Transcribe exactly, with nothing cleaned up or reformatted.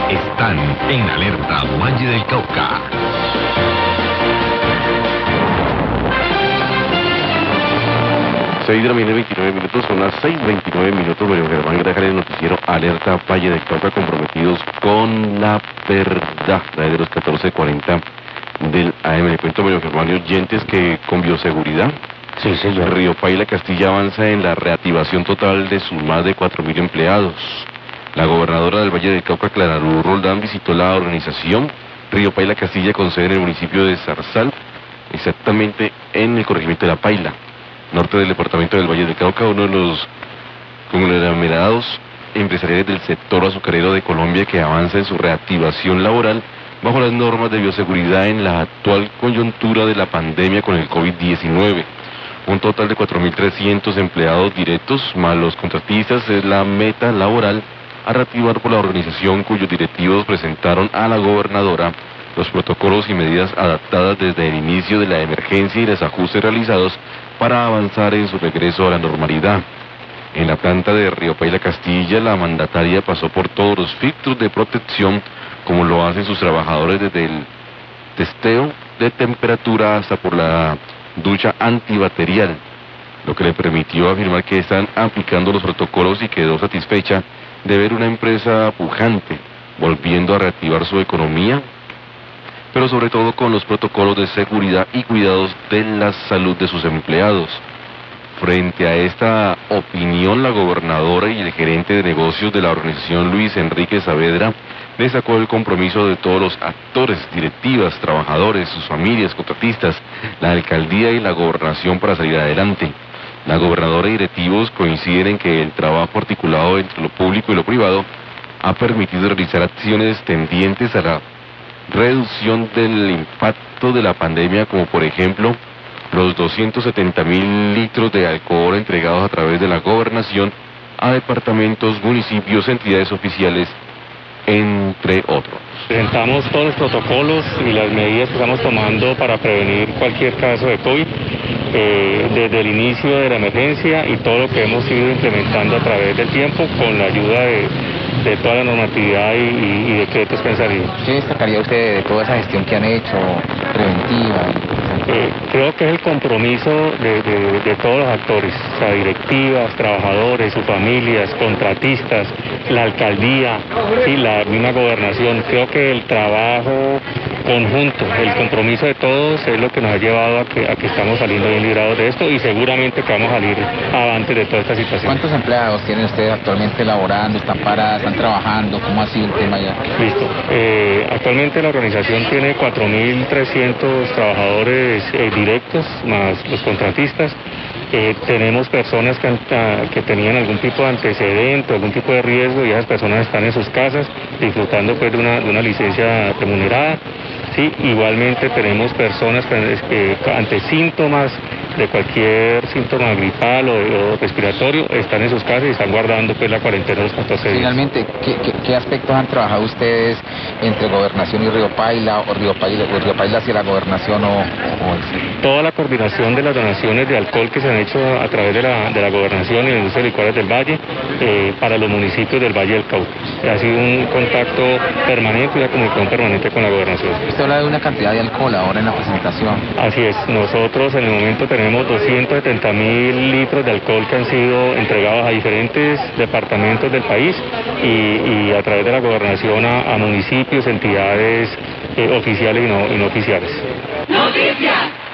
están en Alerta Valle del Cauca. seis de la mañana, veintinueve minutos, son las seis veintinueve minutos. Mario Germán Grajales, el noticiero Alerta Valle del Cauca, comprometidos con la verdad. La de los catorce cuarenta del A M. Le cuento, Mario Germán, y oyentes, que con bioseguridad, sí, señor, Río Paila Castilla avanza en la reactivación total de sus más de cuatro mil empleados. La gobernadora del Valle del Cauca, Clara Luz Roldán, visitó la organización Río Paila Castilla, con sede en el municipio de Zarzal, exactamente en el corregimiento de La Paila, norte del departamento del Valle del Cauca, uno de los conglomerados empresariales del sector azucarero de Colombia, que avanza en su reactivación laboral bajo las normas de bioseguridad en la actual coyuntura de la pandemia con el COVID diecinueve. Un total de cuatro mil trescientos empleados directos, más los contratistas, es la meta laboral a reactivar por la organización, cuyos directivos presentaron a la gobernadora los protocolos y medidas adaptadas desde el inicio de la emergencia y los ajustes realizados para avanzar en su regreso a la normalidad. En la planta de Río Paila Castilla, la mandataria pasó por todos los filtros de protección, como lo hacen sus trabajadores, desde el testeo de temperatura hasta por la ducha antibacterial, lo que le permitió afirmar que están aplicando los protocolos, y quedó satisfecha de ver una empresa pujante volviendo a reactivar su economía, pero sobre todo con los protocolos de seguridad y cuidados de la salud de sus empleados. Frente a esta opinión, la gobernadora y el gerente de negocios de la organización, Luis Enrique Saavedra, destacó el compromiso de todos los actores, directivas, trabajadores, sus familias, contratistas, la alcaldía y la gobernación para salir adelante. La gobernadora y directivos coinciden en que el trabajo articulado entre lo público y lo privado ha permitido realizar acciones tendientes a la reducción del impacto de la pandemia, como por ejemplo los doscientos setenta mil litros de alcohol entregados a través de la gobernación a departamentos, municipios, entidades oficiales, entre otros. Presentamos todos los protocolos y las medidas que estamos tomando para prevenir cualquier caso de COVID, eh, desde el inicio de la emergencia, y todo lo que hemos ido implementando a través del tiempo con la ayuda de, de toda la normatividad y, y, y decretos que han salido. ¿Qué destacaría usted de toda esa gestión que han hecho, preventiva? Eh, creo que es el compromiso de, de, de todos los actores, o sea, directivas, trabajadores, sus familias, contratistas, la alcaldía y la misma gobernación. Creo que el trabajo conjunto, el compromiso de todos es lo que nos ha llevado a que, a que estamos saliendo bien librados de esto, y seguramente que vamos a salir avante de toda esta situación. ¿Cuántos empleados tienen ustedes actualmente laborando, están paradas, están trabajando? ¿Cómo ha sido el tema ya? Listo. Eh, actualmente la organización tiene cuatro mil trescientos trabajadores eh, directos, más los contratistas. Eh, tenemos personas que, han, que tenían algún tipo de antecedente, algún tipo de riesgo, y esas personas están en sus casas disfrutando pues de una, de una licencia remunerada. Sí, igualmente tenemos personas que, que ante síntomas de cualquier síntoma gripal o, o respiratorio están en sus casas y están guardando pues la cuarentena de los catorce días. Finalmente, ¿qué, qué, qué aspectos han trabajado ustedes entre gobernación y Río Paila, o Río Paila, o Río Paila hacia la gobernación, o, o el... Toda la coordinación de las donaciones de alcohol que se han hecho a través de la, de la gobernación y la industria de licores del Valle eh, para los municipios del Valle del Cauca. Ha sido un contacto permanente y una comunicación permanente con la gobernación. Usted habla de una cantidad de alcohol ahora en la presentación. Así es, nosotros en el momento tenemos doscientos setenta mil litros de alcohol que han sido entregados a diferentes departamentos del país y, y a través de la gobernación a, a municipios, entidades eh, oficiales y no, y no oficiales. ¡Noticias!